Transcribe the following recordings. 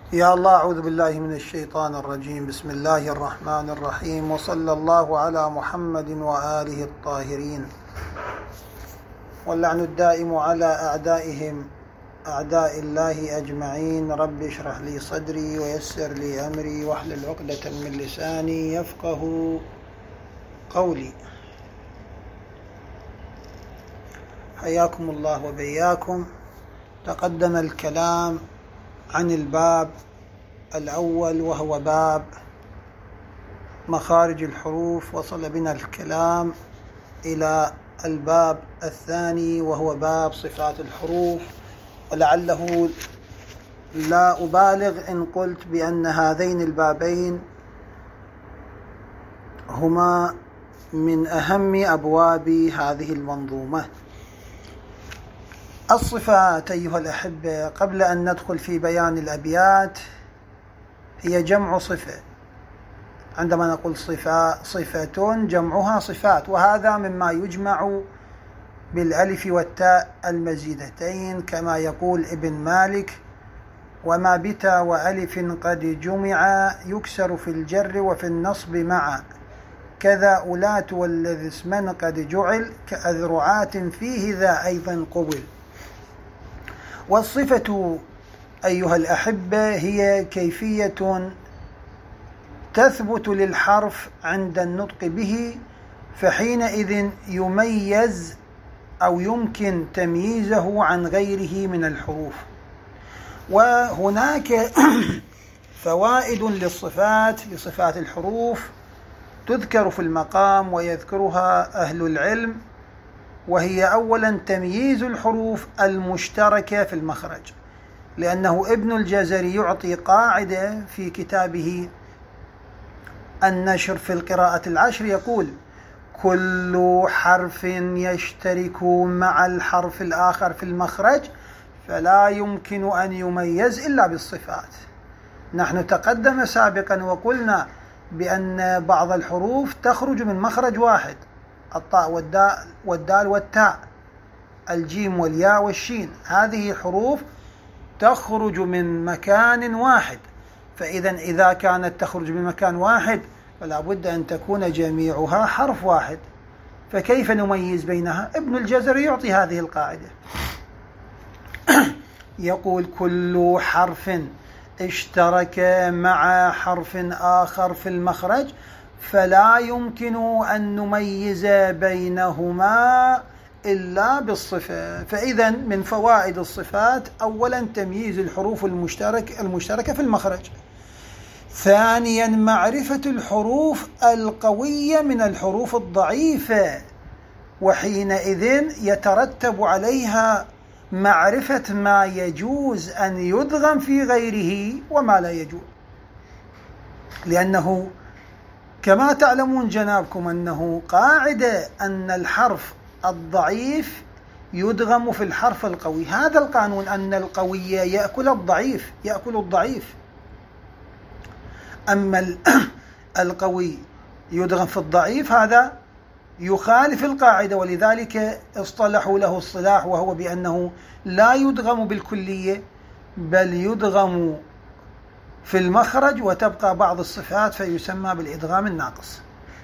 يا الله، أعوذ بالله من الشيطان الرجيم. بسم الله الرحمن الرحيم، وصلى الله على محمد وآله الطاهرين، واللعن الدائم على أعدائهم أعداء الله أجمعين. رب اشرح لي صدري ويسر لي أمري واحلل عقدة من لساني يفقه قولي. حياكم الله وبياكم. تقدم الكلام عن الباب الأول وهو باب مخارج الحروف، وصل بنا الكلام إلى الباب الثاني وهو باب صفات الحروف. ولعله لا أبالغ إن قلت بأن هذين البابين هما من أهم أبواب هذه المنظومة. الصفات أيها الأحبة، قبل أن ندخل في بيان الأبيات، هي جمع صفة. عندما نقول صفة جمعها صفات، وهذا مما يجمع بالألف والتاء المزيدتين، كما يقول ابن مالك: وما بتا وألف قد جمع يكسر في الجر وفي النصب معا، كذا أولات والذي اسما قد جعل كأذرعات فيه ذا أيضا قبل. والصفة أيها الأحبة هي كيفية تثبت للحرف عند النطق به، فحينئذ يميز أو يمكن تمييزه عن غيره من الحروف. وهناك فوائد لصفات الحروف تذكر في المقام ويذكرها أهل العلم، وهي أولا تمييز الحروف المشتركة في المخرج، لأنه ابن الجزري يعطي قاعدة في كتابه النشر في القراءة العشر، يقول: كل حرف يشترك مع الحرف الآخر في المخرج فلا يمكن أن يميز إلا بالصفات. نحن تقدم سابقا وقلنا بأن بعض الحروف تخرج من مخرج واحد: الطاء والدال والتاء، الجيم والياء والشين، هذه حروف تخرج من مكان واحد. فإذا إذا كانت تخرج من مكان واحد فلا بد أن تكون جميعها حرف واحد، فكيف نميز بينها؟ ابن الجزري يعطي هذه القاعدة، يقول: كل حرف اشترك مع حرف آخر في المخرج فلا يمكن أن نميز بينهما إلا بالصفة. فإذا من فوائد الصفات أولا تمييز الحروف المشتركة في المخرج. ثانيا معرفة الحروف القوية من الحروف الضعيفة، وحينئذ يترتب عليها معرفة ما يجوز أن يدغم في غيره وما لا يجوز، لأنه كما تعلمون جنابكم أنه قاعدة أن الحرف الضعيف يدغم في الحرف القوي. هذا القانون، أن القوي يأكل الضعيف، أما القوي يدغم في الضعيف، هذا يخالف القاعدة. ولذلك اصطلحوا له الصلاح، وهو بأنه لا يدغم بالكلية بل يدغم في المخرج وتبقى بعض الصفات فيسمى بالإدغام الناقص.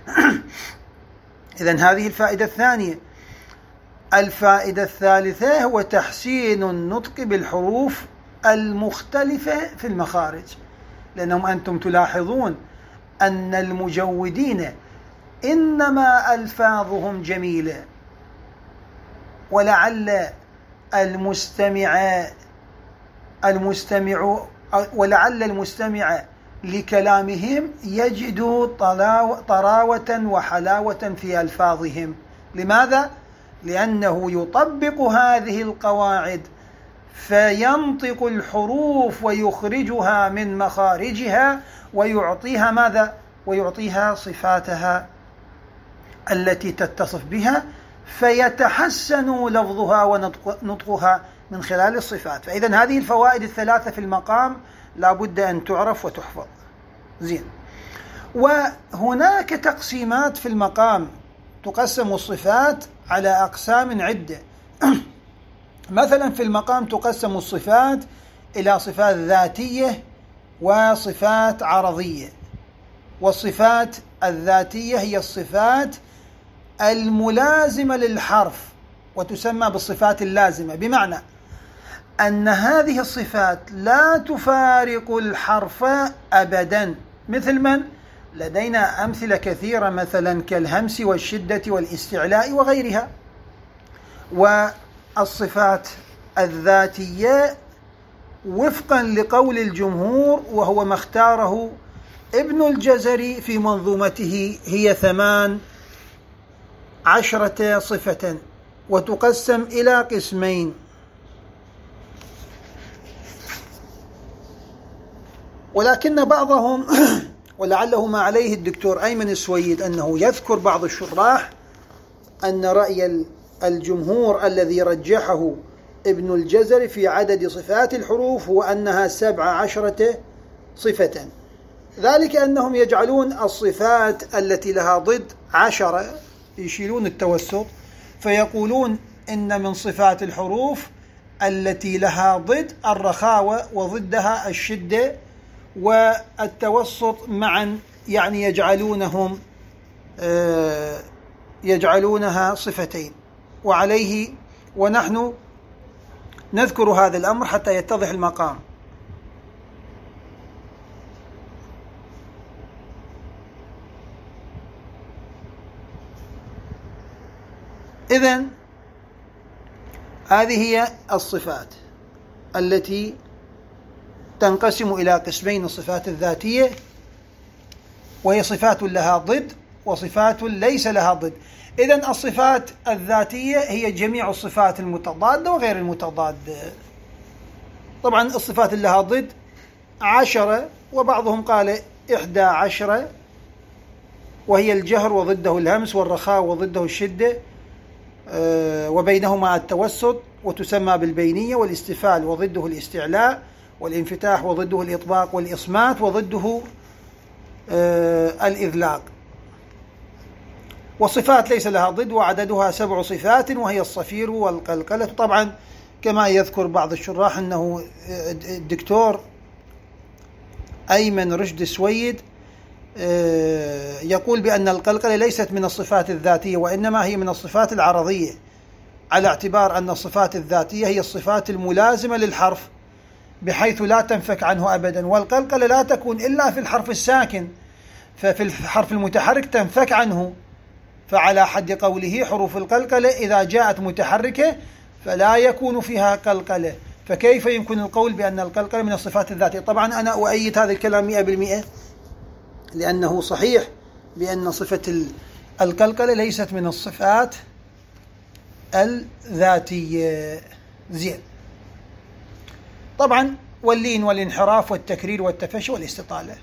إذن هذه الفائدة الثانية. الفائدة الثالثة هو تحسين النطق بالحروف المختلفة في المخارج، لأنهم أنتم تلاحظون أن المجودين إنما ألفاظهم جميلة، ولعل المستمع لكلامهم يجد طراوة وحلاوة في ألفاظهم. لماذا؟ لأنه يطبق هذه القواعد فينطق الحروف ويخرجها من مخارجها ويعطيها ماذا؟ ويعطيها صفاتها التي تتصف بها، فيتحسن لفظها ونطقها من خلال الصفات. فإذا هذه الفوائد الثلاثة في المقام لا بد أن تعرف وتحفظ. زين. وهناك تقسيمات في المقام، تقسم الصفات على أقسام عدة. مثلا في المقام تقسم الصفات إلى صفات ذاتية وصفات عرضية. والصفات الذاتية هي الصفات الملازمة للحرف وتسمى بالصفات اللازمة، بمعنى أن هذه الصفات لا تفارق الحرف أبدا، مثل من؟ لدينا أمثلة كثيرة مثلا كالهمس والشدة والاستعلاء وغيرها. والصفات الذاتية وفقا لقول الجمهور وهو ما اختاره ابن الجزري في منظومته هي 18 صفة، وتقسم إلى قسمين. ولكن بعضهم ولعله ما عليه الدكتور أيمن السويد أنه يذكر بعض الشراح أن رأي الجمهور الذي رجحه ابن الجزري في عدد صفات الحروف هو أنها 17 صفة، ذلك أنهم يجعلون الصفات التي لها ضد 10، يشيلون التوسط، فيقولون إن من صفات الحروف التي لها ضد الرخاوة وضدها الشدة والتوسط معا، يعني يجعلونها صفتين. وعليه ونحن نذكر هذا الأمر حتى يتضح المقام. إذن هذه هي الصفات التي تنقسم إلى قسمين: الصفات الذاتية وهي صفات لها ضد وصفات ليس لها ضد. إذن الصفات الذاتية هي جميع الصفات المتضادة وغير المتضادة. طبعا الصفات اللي لها ضد 10، وبعضهم قال 11، وهي الجهر وضده الهمس، والرخاء وضده الشدة، وبينهما التوسط وتسمى بالبينية، والاستفال وضده الاستعلاء، والانفتاح وضده الإطباق، والإصمات وضده الإذلاق. وصفات ليس لها ضد وعددها 7 صفات، وهي الصفير والقلقلة. طبعا كما يذكر بعض الشراح أنه الدكتور أيمن رشد السويد يقول بأن القلقلة ليست من الصفات الذاتية، وإنما هي من الصفات العرضية، على اعتبار أن الصفات الذاتية هي الصفات الملازمة للحرف بحيث لا تنفك عنه أبدا، والقلقلة لا تكون إلا في الحرف الساكن، ففي الحرف المتحرك تنفك عنه. فعلى حد قوله حروف القلقلة إذا جاءت متحركة فلا يكون فيها قلقلة، فكيف يمكن القول بأن القلقلة من الصفات الذاتية؟ طبعا أنا أؤيد هذا الكلام 100%، لأنه صحيح بأن صفة القلقلة ليست من الصفات الذاتية. زين. طبعا واللين والانحراف والتكرير والتفشي والاستطالة.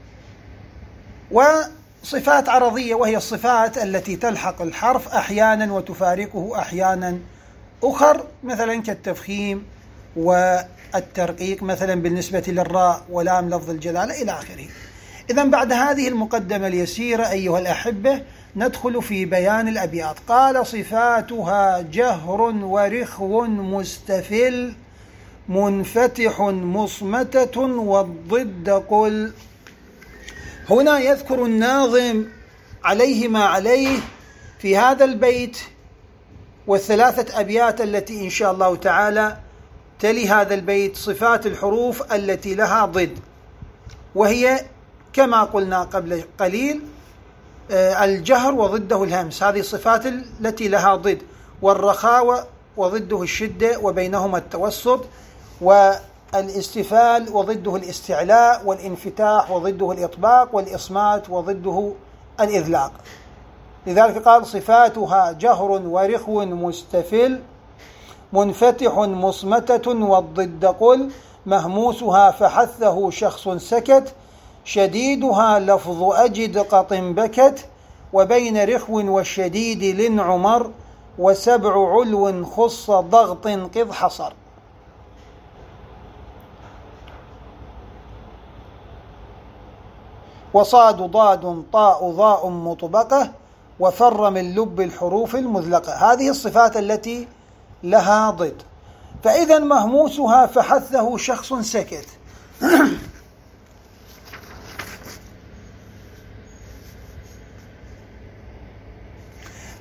وصفات عرضية وهي الصفات التي تلحق الحرف أحيانا وتفارقه أحيانا أخر، مثلا كالتفخيم والترقيق مثلا بالنسبة للراء ولام لفظ الجلالة إلى آخره. إذن بعد هذه المقدمة اليسيرة أيها الأحبة ندخل في بيان الأبيات. قال: صفاتها جهر ورخو مستفل منفتح مصمتة والضد قل. هنا يذكر الناظم عليه ما عليه في هذا البيت والثلاثة أبيات التي إن شاء الله تعالى تلي هذا البيت صفات الحروف التي لها ضد، وهي كما قلنا قبل قليل الجهر وضده الهمس، هذه الصفات التي لها ضد، والرخاوة وضده الشدة وبينهما التوسط، والاستفال وضده الاستعلاء، والانفتاح وضده الإطباق، والإصمات وضده الإذلاق. لذلك قال: صفاتها جهر ورخو مستفل منفتح مصمتة والضد قل. مهموسها فحثه شخص سكت شديدها لفظ أجد قط بكت. وبين رخو والشديد لن عمر وسبع علو خص ضغط قذ حصر. وصاد ضاد طاء ضاء مطبقة وفر من لب الحروف المذلقة. هذه الصفات التي لها ضد. فإذا مهموسها فحثه شخص سكت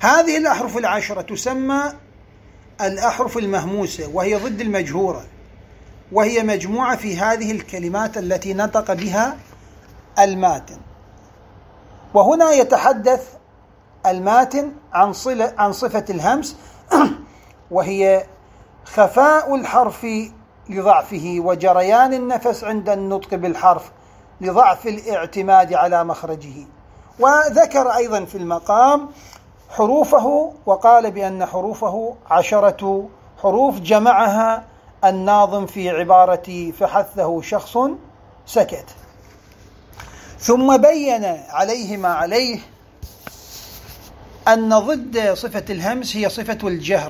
هذه الأحرف العشرة تسمى الأحرف المهموسة، وهي ضد المجهورة، وهي مجموعة في هذه الكلمات التي نطق بها الماتن. وهنا يتحدث الماتن عن صفة الهمس، وهي خفاء الحرف لضعفه، وجريان النفس عند النطق بالحرف لضعف الاعتماد على مخرجه. وذكر أيضا في المقام حروفه، وقال بأن حروفه 10 حروف جمعها الناظم في عبارة فحثه شخص سكت. ثم بين عليه ما عليه أن ضد صفة الهمس هي صفة الجهر،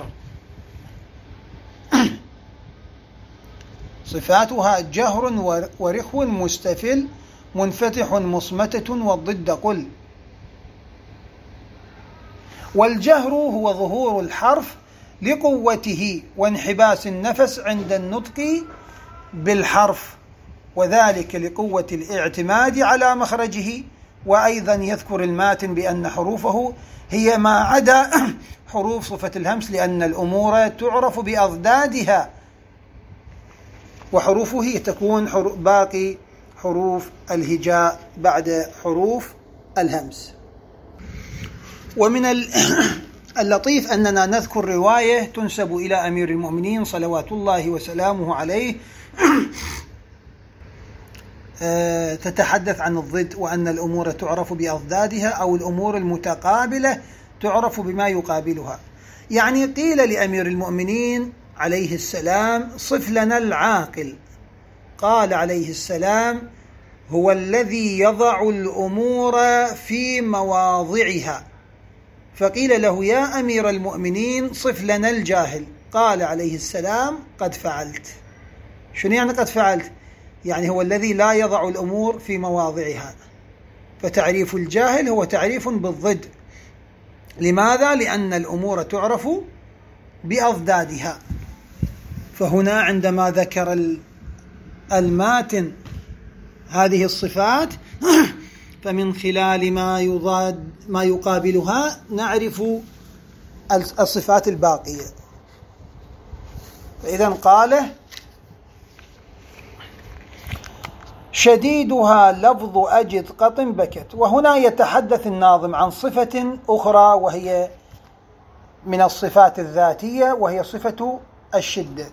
صفاتها جهر ورخو مستفل منفتح مصمتة، والضد قل. والجهر هو ظهور الحرف لقوته وانحباس النفس عند النطق بالحرف، وذلك لقوة الاعتماد على مخرجه. وأيضا يذكر الماتن بأن حروفه هي ما عدا حروف صفة الهمس، لأن الأمور تعرف بأضدادها، وحروفه تكون باقي حروف الهجاء بعد حروف الهمس. ومن اللطيف أننا نذكر رواية تنسب إلى أمير المؤمنين صلوات الله وسلامه عليه تتحدث عن الضد، وأن الأمور تعرف بأضدادها، أو الأمور المتقابلة تعرف بما يقابلها. يعني قيل لأمير المؤمنين عليه السلام صف لنا العاقل، قال عليه السلام هو الذي يضع الأمور في مواضعها. فقيل له يا أمير المؤمنين صف لنا الجاهل، قال عليه السلام قد فعلت. شنو يعني قد فعلت؟ يعني هو الذي لا يضع الأمور في مواضعها. فتعريف الجاهل هو تعريف بالضد. لماذا؟ لأن الأمور تعرف بأضدادها. فهنا عندما ذكر الماتن هذه الصفات فمن خلال ما يقابلها نعرف الصفات الباقية. فإذا قال شديدها لفظ أجد قط بكت. وهنا يتحدث الناظم عن صفة أخرى وهي من الصفات الذاتية، وهي صفة الشدة.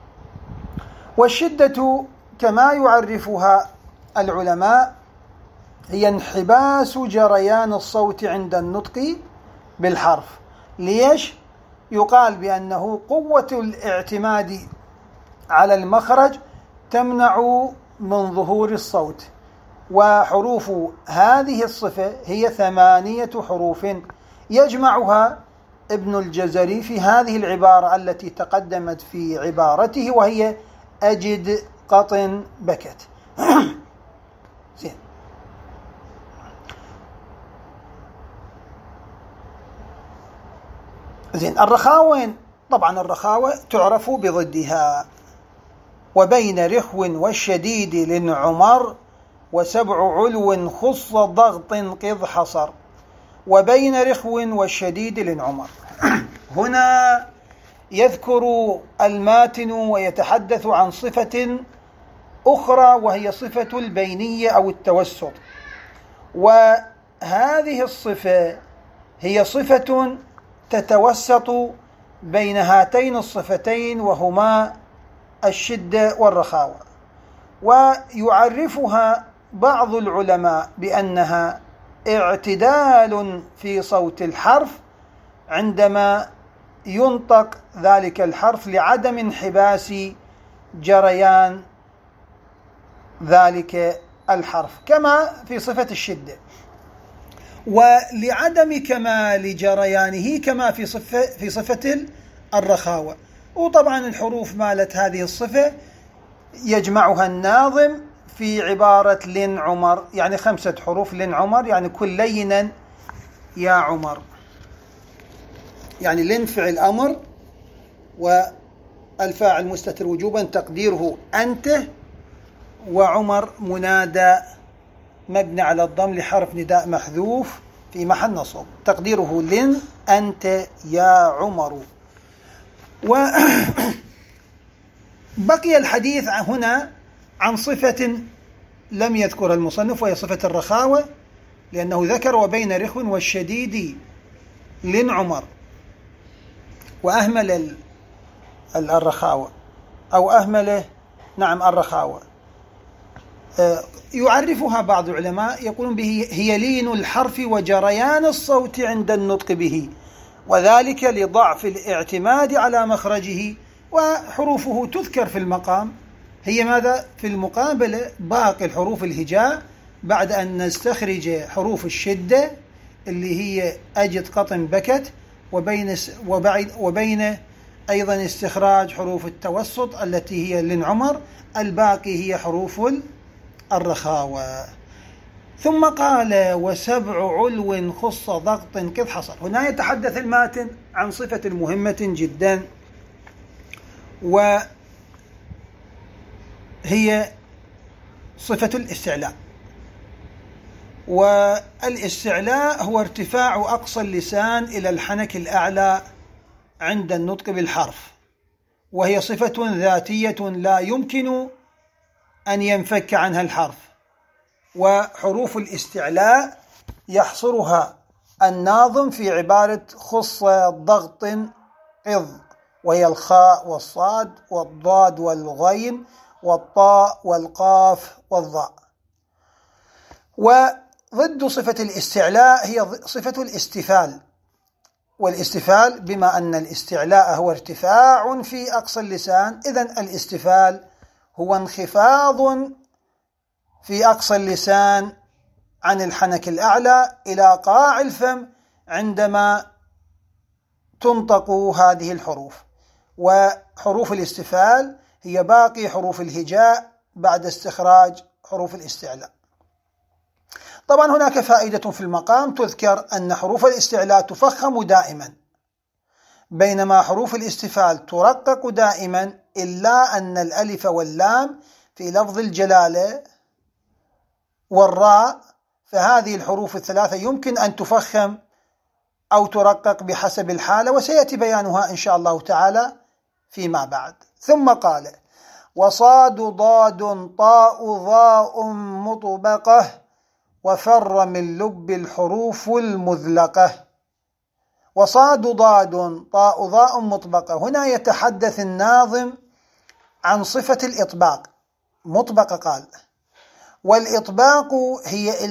والشدة كما يعرفها العلماء هي انحباس جريان الصوت عند النطق بالحرف. ليش؟ يقال بأنه قوة الاعتماد على المخرج تمنع من ظهور الصوت. وحروف هذه الصفة هي 8 حروف يجمعها ابن الجزري في هذه العبارة التي تقدمت في عبارته، وهي أجد قط بكت. زين. الرخاوين، طبعا الرخاوة تعرف بضدها. وبين رخو والشديد لنعمر، وسبع علو خص ضغط قذ حصر. وبين رخو والشديد لنعمر. هنا يذكر الماتن ويتحدث عن صفة أخرى وهي صفة البينية أو التوسط. وهذه الصفة هي صفة تتوسط بين هاتين الصفتين، وهما الشدة والرخاوة. ويعرفها بعض العلماء بأنها اعتدال في صوت الحرف عندما ينطق ذلك الحرف لعدم انحباس جريان ذلك الحرف كما في صفة الشدة، ولعدم كمال جريانه كما في صفة الرخاوة. وطبعا الحروف مالت هذه الصفة يجمعها الناظم في عبارة لن عمر، يعني 5 حروف لن عمر، يعني كل لينا يا عمر. يعني لن فعل أمر، والفاعل مستتر وجوبا تقديره أنت، وعمر منادى مبني على الضم لحرف نداء محذوف في محل نصب، تقديره لن أنت يا عمر. وبقي الحديث هنا عن صفة لم يذكرها المصنف، وهي صفة الرخاوة، لأنه ذكر وبين رخو والشديد لن عمر، وأهمل الرخاوة، أو أهمل الرخاوة. يعرفها بعض العلماء يقولون به هي لين الحرف وجريان الصوت عند النطق به، وذلك لضعف الاعتماد على مخرجه، وحروفه تذكر في المقام. هي ماذا؟ في المقابلة باقي الحروف الهجاء بعد أن نستخرج حروف الشدة اللي هي أجد قطن بكت، وبين أيضا استخراج حروف التوسط التي هي لن عمر، الباقي هي حروف الرخاوة. ثم قال وسبع علو خص ضغط كذ حصل. هنا يتحدث الماتن عن صفة مهمة جدا، وهي صفة الاستعلاء. والاستعلاء هو ارتفاع أقصى اللسان إلى الحنك الأعلى عند النطق بالحرف، وهي صفة ذاتية لا يمكن أن ينفك عنها الحرف. وحروف الاستعلاء يحصرها الناظم في عبارة خص ضغط قض، وهي الخاء والصاد والضاد والغين والطاء والقاف والضاء. وضد صفة الاستعلاء هي صفة الاستفال، والاستفال بما أن الاستعلاء هو ارتفاع في أقصى اللسان، إذن الاستفال هو انخفاض في أقصى اللسان عن الحنك الأعلى إلى قاع الفم عندما تنطق هذه الحروف. وحروف الاستفال هي باقي حروف الهجاء بعد استخراج حروف الاستعلاء. طبعا هناك فائدة في المقام تذكر أن حروف الاستعلاء تفخم دائما، بينما حروف الاستفال ترقق دائما، إلا أن الألف واللام في لفظ الجلالة والراء، فهذه الحروف الثلاثة يمكن أن تفخم أو ترقق بحسب الحالة، وسيأتي بيانها إن شاء الله تعالى فيما بعد. ثم قال وصاد ضاد طاء ضاء مطبقة وفر من لب الحروف المذلقة. وصاد ضاد طاء ضاء مطبقة، هنا يتحدث الناظم عن صفة الإطباق. مطبقة قال، والإطباق هي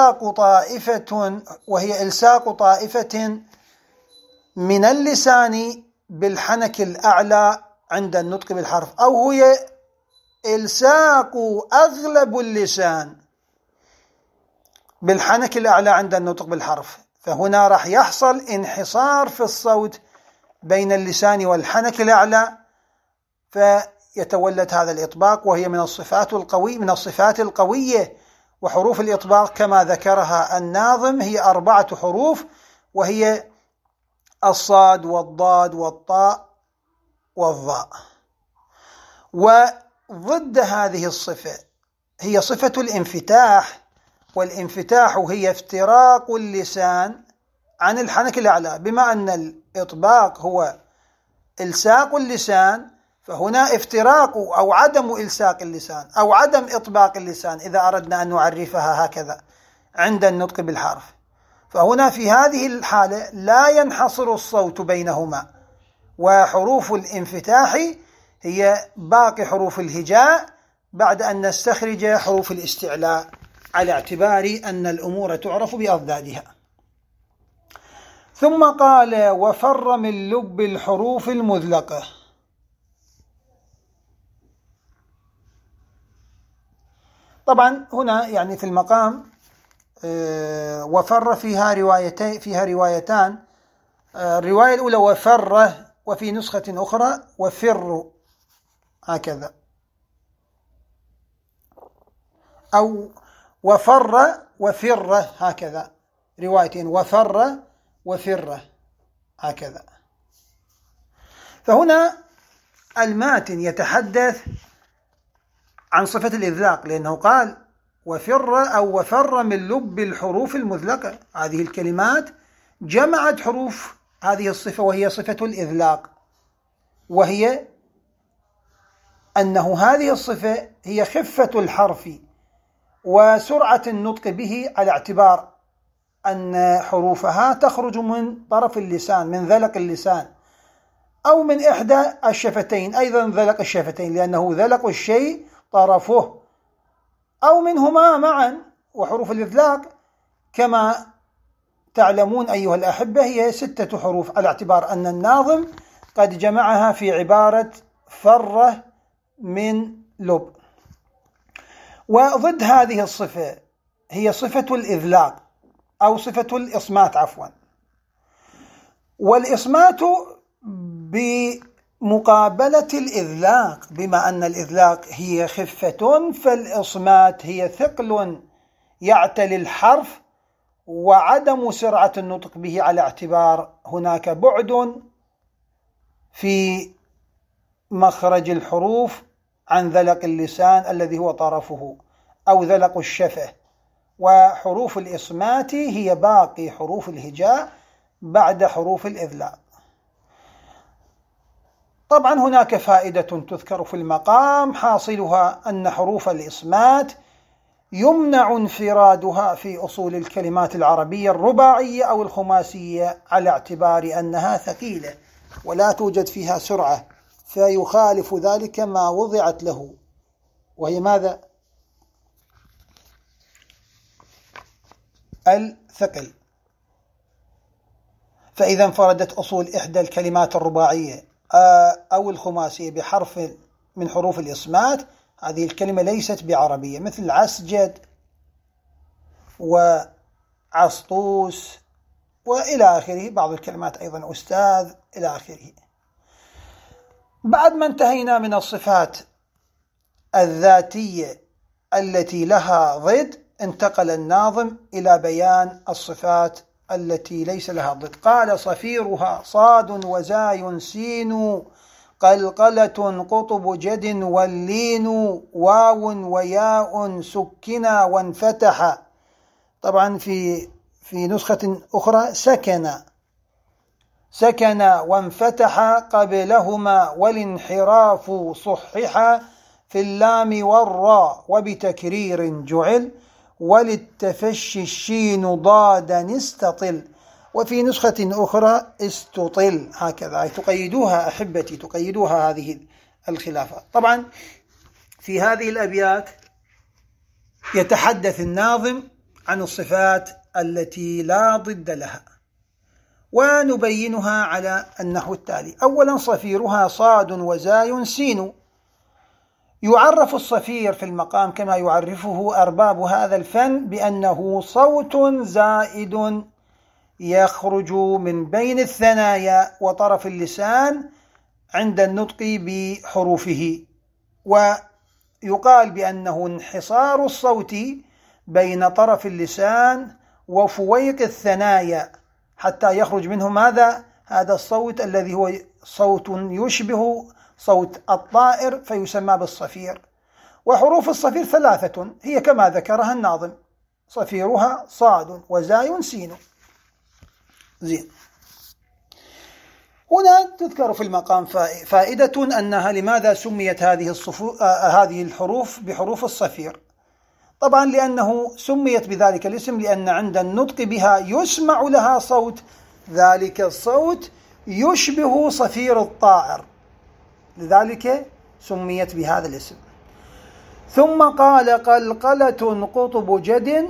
إلساق طائفة من اللسان بالحنك الأعلى عند النطق بالحرف، أو هي إلساق أغلب اللسان بالحنك الأعلى عند النطق بالحرف. فهنا راح يحصل انحصار في الصوت بين اللسان والحنك الأعلى، فيتولد هذا الإطباق، وهي من الصفات القوية. وحروف الإطباق كما ذكرها الناظم هي 4 حروف، وهي الصاد والضاد والطاء والضاء. وضد هذه الصفة هي صفة الانفتاح، والانفتاح هي افتراق اللسان عن الحنك الأعلى، بما أن الإطباق هو إلساق اللسان، فهنا افتراق أو عدم إلساق اللسان أو عدم إطباق اللسان إذا أردنا أن نعرفها هكذا عند النطق بالحرف. فهنا في هذه الحالة لا ينحصر الصوت بينهما، وحروف الانفتاح هي باقي حروف الهجاء بعد أن نستخرج حروف الاستعلاء، على اعتبار أن الأمور تعرف بأضدادها. ثم قال وفر من لب الحروف المذلقة. طبعا هنا يعني في المقام وفر فيها روايتان. الرواية الأولى وفر، وفي نسخة أخرى وفر هكذا، أو وفر وفر هكذا، روايتين وفر وفر هكذا. فهنا الماتن يتحدث عن صفة الإذلاق، لأنه قال وفر من لب الحروف المذلقة. هذه الكلمات جمعت حروف هذه الصفة، وهي صفة الإذلاق، وهي أنه هذه الصفة هي خفة الحرف وسرعة النطق به، على اعتبار أن حروفها تخرج من طرف اللسان، من ذلق اللسان، أو من إحدى الشفتين، أيضا ذلق الشفتين، لأنه ذلق الشيء طرفه، أو منهما معا. وحروف الإذلاق كما تعلمون أيها الأحبة هي 6 حروف، على اعتبار أن الناظم قد جمعها في عبارة فر من لب. وضد هذه الصفة هي صفة الإذلاق أو صفة الإصمات عفوا. والإصمات بمقابلة الإذلاق، بما أن الإذلاق هي خفة، فالإصمات هي ثقل يعتلي الحرف وعدم سرعة النطق به، على اعتبار هناك بعد في مخرج الحروف عن ذلق اللسان الذي هو طرفه، أو ذلق الشفة. وحروف الإصمات هي باقي حروف الهجاء بعد حروف الإذلاق. طبعا هناك فائدة تذكر في المقام، حاصلها أن حروف الإصمات يمنع انفرادها في أصول الكلمات العربية الرباعية أو الخماسية، على اعتبار أنها ثقيلة ولا توجد فيها سرعة، فيخالف ذلك ما وضعت له، وهي ماذا؟ الثقل. فإذا انفردت أصول إحدى الكلمات الرباعية أو الخماسية بحرف من حروف الإصمات، هذه الكلمة ليست بعربية، مثل عسجد وعسطوس وإلى آخره، بعض الكلمات أيضا أستاذ إلى آخره. بعد ما انتهينا من الصفات الذاتية التي لها ضد، انتقل الناظم إلى بيان الصفات التي ليس لها ضد. قال: صفيرها صاد وزاي سين، قلقلة قطب جد واللين، واو وياء سكنا وانفتح. طبعا في نسخة أخرى سكن وانفتح قبلهما، والانحراف صحح في اللام والراء، وبتكرير جعل، وللتفشي الشين ضادا استطل. وفي نسخة أخرى استطل، هكذا تقيدوها أحبتي، تقيدوها هذه الخلافات. طبعا في هذه الأبيات يتحدث الناظم عن الصفات التي لا ضد لها، ونبينها على النحو التالي. أولا: صفيرها صاد وزاي سين. يعرف الصفير في المقام كما يعرفه أرباب هذا الفن بأنه صوت زائد يخرج من بين الثنايا وطرف اللسان عند النطق بحروفه، ويقال بأنه انحصار الصوت بين طرف اللسان وفويق الثنايا حتى يخرج منه ماذا؟ هذا الصوت الذي هو صوت يشبه صوت الطائر، فيسمى بالصفير. وحروف الصفير 3 هي كما ذكرها الناظم: صفيرها صاد وزاي سين. زين. هنا تذكر في المقام فائدة أنها لماذا سميت هذه الحروف بحروف الصفير. طبعا لأنه سميت بذلك الاسم لأن عند النطق بها يسمع لها صوت، ذلك الصوت يشبه صفير الطائر، لذلك سميت بهذا الاسم. ثم قال: قلقلة قطب جد.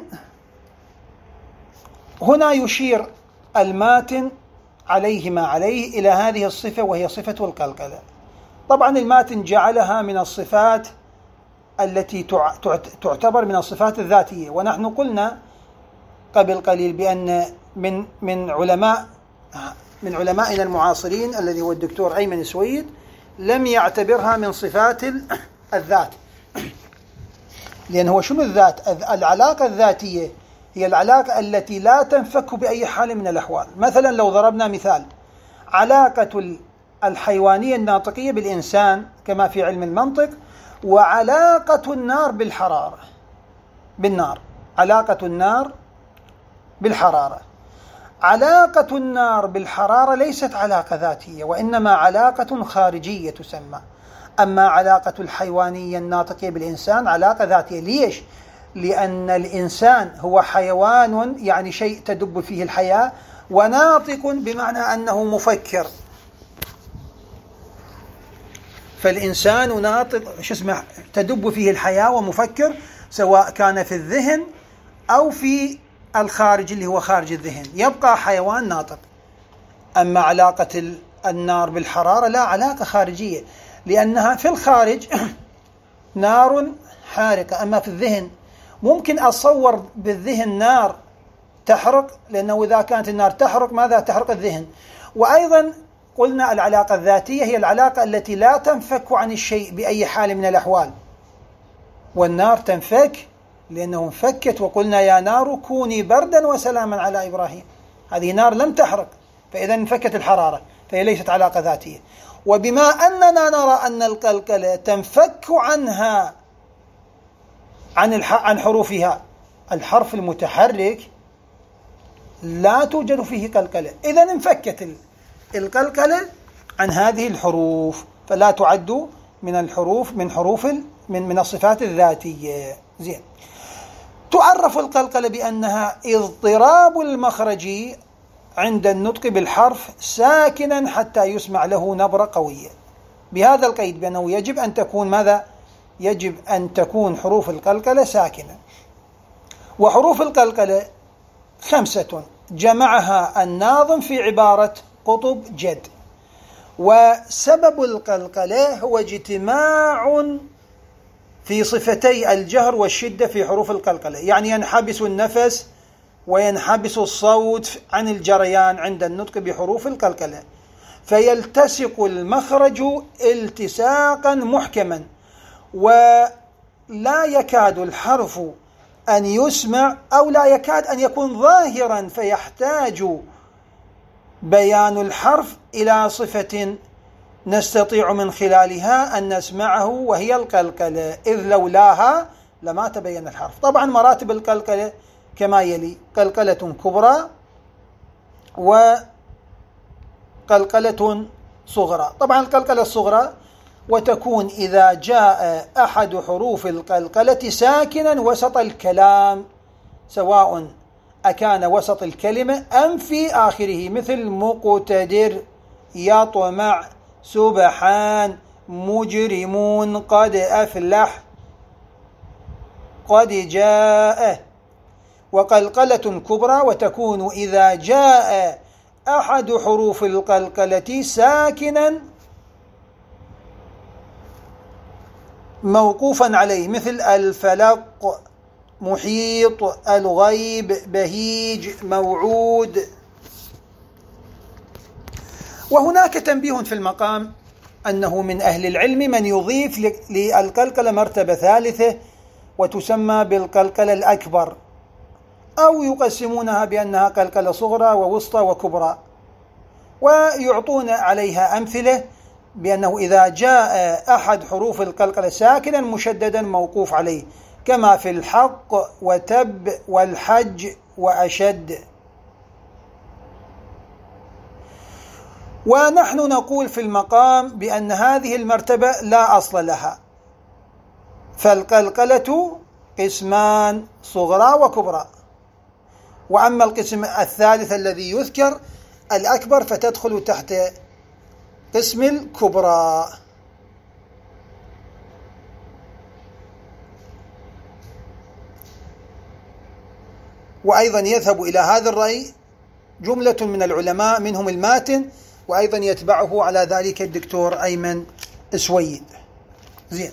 هنا يشير الماتن عليه ما عليه إلى هذه الصفة، وهي صفة القلقلة. طبعا الماتن جعلها من الصفات التي تعتبر من الصفات الذاتية، ونحن قلنا قبل قليل بأن من علمائنا المعاصرين الذي هو الدكتور أيمن سويد لم يعتبرها من صفات الذات. لأن هو شنو الذات؟ العلاقة الذاتية هي العلاقة التي لا تنفك بأي حال من الأحوال. مثلا لو ضربنا مثال: علاقة الحيوانية الناطقية بالإنسان كما في علم المنطق، وعلاقة النار بالحرارة. بالنار، علاقة النار بالحرارة. علاقة النار بالحرارة ليست علاقة ذاتية، وإنما علاقة خارجية تسمى. أما علاقة الحيوانية الناطقة بالإنسان علاقة ذاتية. ليش؟ لأن الإنسان هو حيوان، يعني شيء تدب فيه الحياة، وناطق بمعنى أنه مفكر. فالإنسان ناطق تدب فيه الحياة ومفكر، سواء كان في الذهن أو في الخارج اللي هو خارج الذهن، يبقى حيوان ناطق. أما علاقة النار بالحرارة لا، علاقة خارجية، لأنها في الخارج نار حارقة. أما في الذهن ممكن أتصور بالذهن نار تحرق، لأنه إذا كانت النار تحرق ماذا؟ تحرق الذهن. وأيضا قلنا العلاقة الذاتية هي العلاقة التي لا تنفك عن الشيء بأي حال من الأحوال، والنار تنفك لأنه انفكت، وقلنا يا نار كوني بردا وسلاما على إبراهيم. هذه نار لم تحرق، فإذا انفكت الحرارة، فهي ليست علاقة ذاتية. وبما أننا نرى أن القلقلة تنفك عنها عن حروفها، الحرف المتحرك لا توجد فيه قلقلة، إذا انفكت القلقلة عن هذه الحروف، فلا تعد من الحروف من الصفات الذاتية. زين. تعرف القلقلة بأنها اضطراب المخرج عند النطق بالحرف ساكنا حتى يسمع له نبرة قوية، بهذا القيد بأنه يجب أن تكون ماذا؟ يجب أن تكون حروف القلقلة ساكنة. وحروف القلقلة 5 جمعها الناظم في عبارة قطب جد. وسبب القلقلة هو اجتماع في صفتي الجهر والشدة في حروف القلقلة، يعني ينحبس النفس وينحبس الصوت عن الجريان عند النطق بحروف القلقلة، فيلتصق المخرج التصاقا محكما، ولا يكاد الحرف أن يسمع أو لا يكاد أن يكون ظاهرا، فيحتاج بيان الحرف إلى صفة نستطيع من خلالها أن نسمعه، وهي القلقلة، إذ لولاها لما تبين الحرف. طبعا مراتب القلقلة كما يلي: قلقلة كبرى وقلقلة صغرى. طبعا القلقلة الصغرى وتكون إذا جاء أحد حروف القلقلة ساكنا وسط الكلام، سواء أكان وسط الكلمة أم في آخره، مثل مقتدر، يطمع، سبحان، مجرمون، قد أفلح، قد جاء. وقلقلة كبرى وتكون إذا جاء أحد حروف القلقلة ساكنا موقوفا عليه، مثل الفلق، محيط، الغيب، بهيج، موعود. وهناك تنبيه في المقام أنه من أهل العلم من يضيف للقلقلة مرتبة ثالثة وتسمى بالقلقلة الأكبر، أو يقسمونها بأنها قلقلة صغرى ووسطى وكبرى، ويعطون عليها أمثلة بأنه إذا جاء أحد حروف القلقلة ساكنا مشددا موقوف عليه، كما في الحق وتب والحج وأشد. ونحن نقول في المقام بأن هذه المرتبة لا أصل لها، فالقلقلة قسمان: صغرى وكبرى. وأما القسم الثالث الذي يذكر الأكبر فتدخل تحت قسم الكبرى. وأيضا يذهب إلى هذا الرأي جملة من العلماء، منهم الماتن، وأيضا يتبعه على ذلك الدكتور أيمن سويد. زين.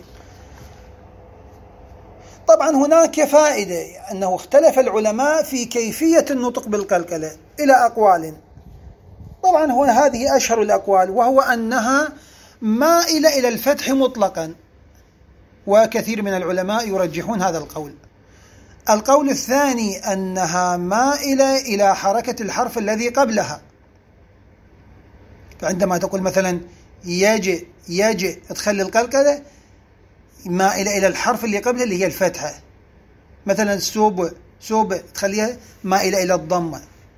طبعا هناك فائدة أنه اختلف العلماء في كيفية النطق بالقلقلة إلى أقوال. طبعا هذه أشهر الأقوال، وهو أنها مائلة إلى الفتح مطلقا، وكثير من العلماء يرجحون هذا القول. القول الثاني أنها مائلة إلى حركة الحرف الذي قبلها، فعندما تقول مثلا يجي تخلي القلقلة مائلة إلى الحرف اللي قبله اللي هي الفتحة. مثلا سوب تخليها مائلة إلى الضمة،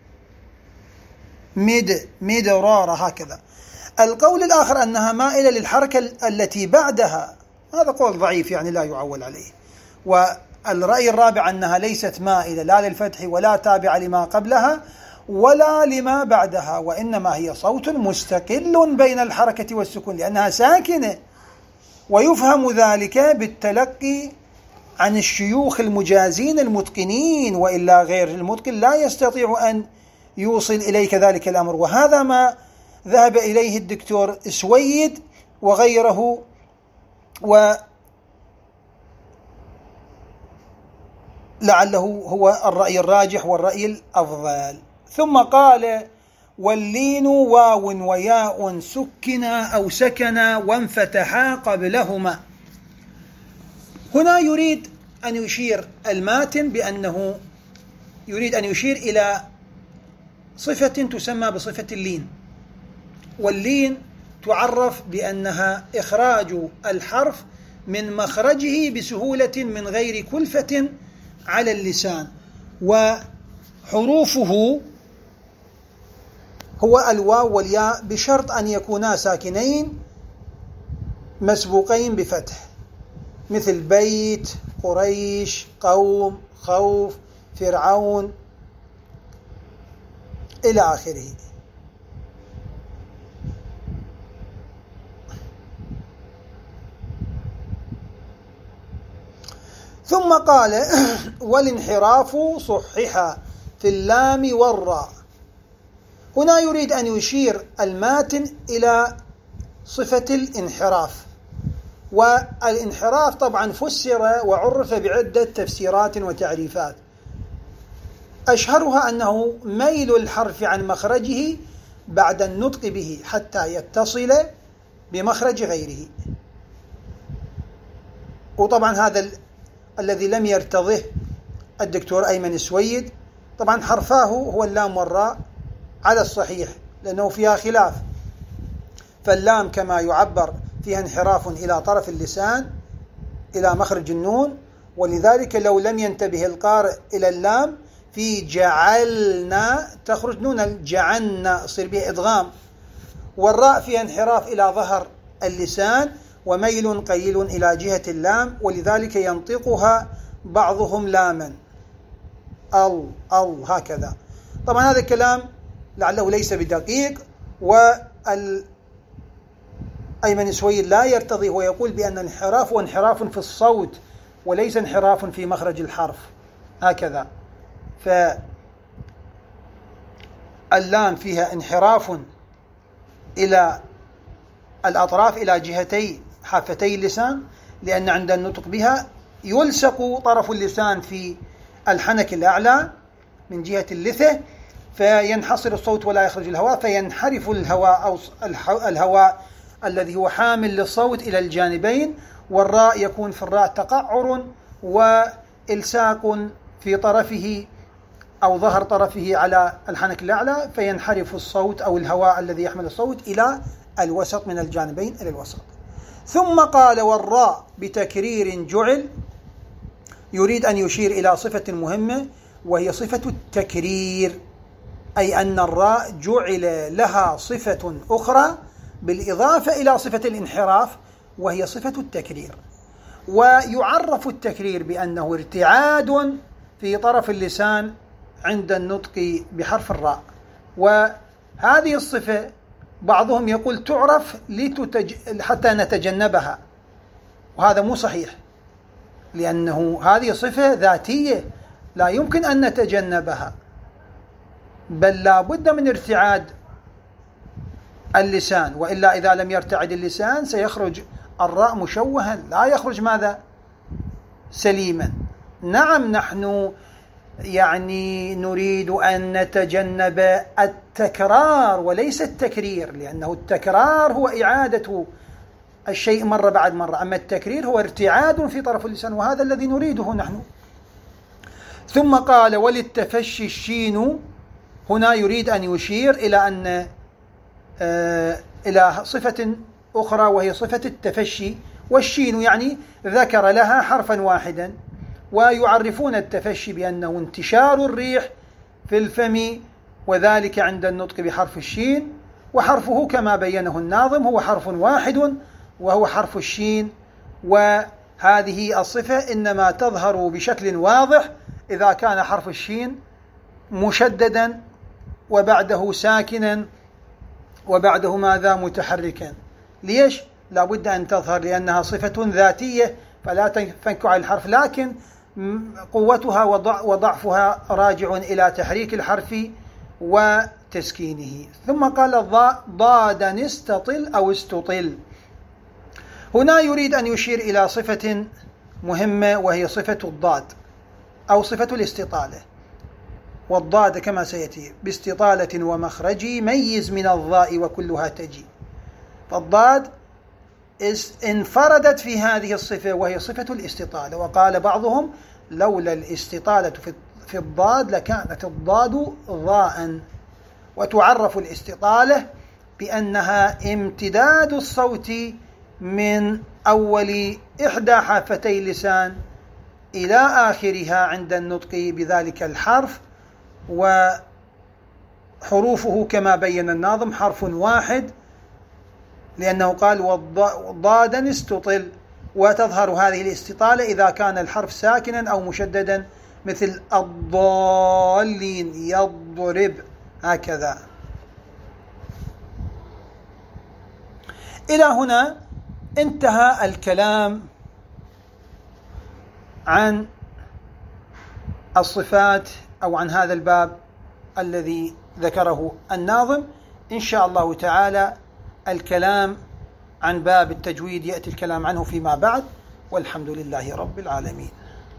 ميدرارة هكذا. القول الآخر أنها مائلة للحركة التي بعدها، هذا قول ضعيف يعني لا يعول عليه. والرأي الرابع أنها ليست مائلة لا للفتح ولا تابعة لما قبلها ولا لما بعدها، وإنما هي صوت مستقل بين الحركة والسكون لأنها ساكنة، ويفهم ذلك بالتلقي عن الشيوخ المجازين المتقنين، وإلا غير المتقن لا يستطيع أن يوصل إليك ذلك الأمر. وهذا ما ذهب إليه الدكتور سويد وغيره، ولعله هو الرأي الراجح والرأي الأفضل. ثم قال: واللين واو وياء سكنا أو سكنا وانفتحا قبلهما. هنا يريد أن يشير الماتن بأنه يريد أن يشير إلى صفة تسمى بصفة اللين، واللين تعرف بأنها إخراج الحرف من مخرجه بسهولة من غير كلفة على اللسان، وحروفه هو الواو والياء بشرط أن يكونا ساكنين مسبوقين بفتح، مثل بيت، قريش، قوم، خوف، فرعون إلى آخره. ثم قال: والانحراف صحح في اللام والراء. هنا يريد أن يشير الماتن إلى صفة الانحراف، والانحراف طبعا فسر وعرف بعدة تفسيرات وتعريفات، أشهرها أنه ميل الحرف عن مخرجه بعد النطق به حتى يتصل بمخرج غيره. وطبعا هذا الذي لم يرتضه الدكتور أيمن السويد. طبعا حرفاه هو اللام والراء على الصحيح لأنه فيها خلاف، فاللام كما يعبر فيها انحراف إلى طرف اللسان إلى مخرج النون، ولذلك لو لم ينتبه القارئ إلى اللام في جعلنا تخرج نون الجعلنا يصير بها إدغام. والراء فيها انحراف إلى ظهر اللسان وميل قليل إلى جهة اللام، ولذلك ينطقها بعضهم لاما ال هكذا. طبعا هذا الكلام لعله ليس بدقيق، أيمن السويد لا يرتضي ويقول بأن الانحراف هو انحراف في الصوت وليس انحراف في مخرج الحرف هكذا. فاللام فيها انحراف إلى الأطراف إلى جهتي حافتي اللسان، لأن عند النطق بها يلصق طرف اللسان في الحنك الأعلى من جهة اللثة، فينحصر الصوت ولا يخرج الهواء، فينحرف الهواء أو الهواء الذي هو حامل للصوت إلى الجانبين. والراء يكون في الراء تقعر وإلساق في طرفه أو ظهر طرفه على الحنك الأعلى، فينحرف الصوت أو الهواء الذي يحمل الصوت إلى الوسط من الجانبين إلى الوسط. ثم قال: والراء بتكرير جعل. يريد أن يشير إلى صفة مهمة وهي صفة التكرير، أي أن الراء جعل لها صفة أخرى بالإضافة إلى صفة الانحراف وهي صفة التكرير. ويعرف التكرير بأنه ارتعاد في طرف اللسان عند النطق بحرف الراء. وهذه الصفة بعضهم يقول تعرف حتى نتجنبها، وهذا مو صحيح، لأنه هذه صفة ذاتية لا يمكن أن نتجنبها، بل لا بد من ارتعاد اللسان، وإلا إذا لم يرتعد اللسان سيخرج الراء مشوها، لا يخرج ماذا؟ سليما. نعم نحن يعني نريد أن نتجنب التكرار وليس التكرير، لأنه التكرار هو إعادة الشيء مرة بعد مرة، أما التكرير هو ارتعاد في طرف اللسان، وهذا الذي نريده نحن. ثم قال: وللتفشي الشين. هنا يريد أن يشير إلى أن إلى صفة أخرى وهي صفة التفشي، والشين يعني ذكر لها حرفا واحدا، ويعرفون التفشي بأنه انتشار الريح في الفم، وذلك عند النطق بحرف الشين، وحرفه كما بينه الناظم هو حرف واحد وهو حرف الشين. وهذه الصفة إنما تظهر بشكل واضح إذا كان حرف الشين مشددا وبعده ساكنا وبعده ماذا؟ متحركا. ليش؟ لا بد أن تظهر لأنها صفة ذاتية فلا تنفك عن الحرف، لكن قوتها وضعفها راجع إلى تحريك الحرف وتسكينه. ثم قال ضاد استطل أو استطل. هنا يريد أن يشير إلى صفة مهمة وهي صفة الضاد أو صفة الاستطالة. والضاد كما سيأتي باستطالة ومخرج ميز من الضاء وكلها تجي. فالضاد انفردت في هذه الصفة وهي صفة الاستطالة. وقال بعضهم لولا الاستطالة في الضاد لكانت الضاد ضاء. وتعرف الاستطالة بأنها امتداد الصوت من أول إحدى حافتي اللسان إلى آخرها عند النطق بذلك الحرف، وحروفه كما بين الناظم حرف واحد لأنه قال ضادا استطل. وتظهر هذه الاستطالة إذا كان الحرف ساكنا أو مشددا مثل الضالين يضرب هكذا. إلى هنا انتهى الكلام عن الصفات أو عن هذا الباب الذي ذكره الناظم. إن شاء الله تعالى الكلام عن باب التجويد يأتي الكلام عنه فيما بعد، والحمد لله رب العالمين.